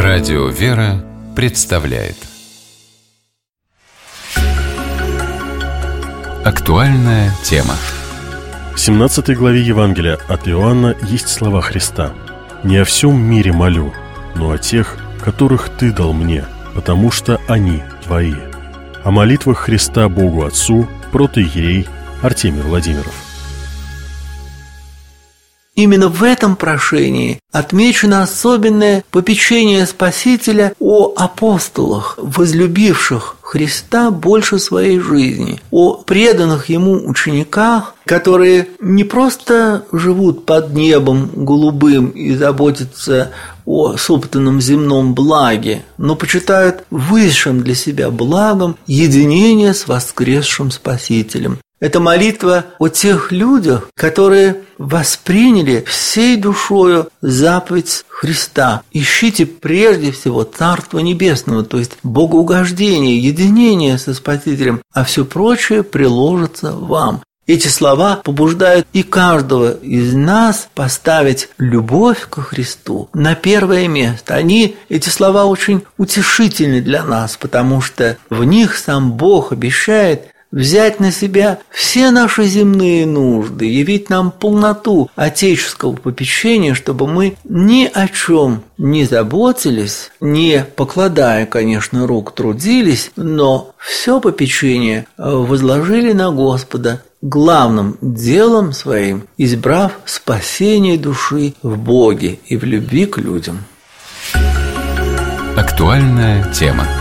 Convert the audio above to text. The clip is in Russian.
Радио «Вера» представляет актуальная тема. В 17 главе Евангелия от Иоанна есть слова Христа: «Не о всем мире молю, но о тех, которых Ты дал мне, потому что они Твои». О молитвах Христа Богу Отцу протоиерей Артемий Владимиров. Именно в этом прошении отмечено особенное попечение Спасителя о апостолах, возлюбивших Христа больше своей жизни, о преданных Ему учениках, которые не просто живут под небом голубым и заботятся о собственном земном благе, но почитают высшим для себя благом единение с воскресшим Спасителем. Это молитва о тех людях, которые восприняли всей душою заповедь Христа. Ищите прежде всего Царство Небесного, то есть богоугождение, единение со Спасителем, а все прочее приложится вам. Эти слова побуждают и каждого из нас поставить любовь ко Христу на первое место. Эти слова очень утешительны для нас, потому что в них сам Бог обещает взять на себя все наши земные нужды, явить нам полноту отеческого попечения, чтобы мы ни о чем не заботились, не покладая, конечно, рук, трудились, но все попечение возложили на Господа, главным делом своим избрав спасение души в Боге и в любви к людям. Актуальная тема.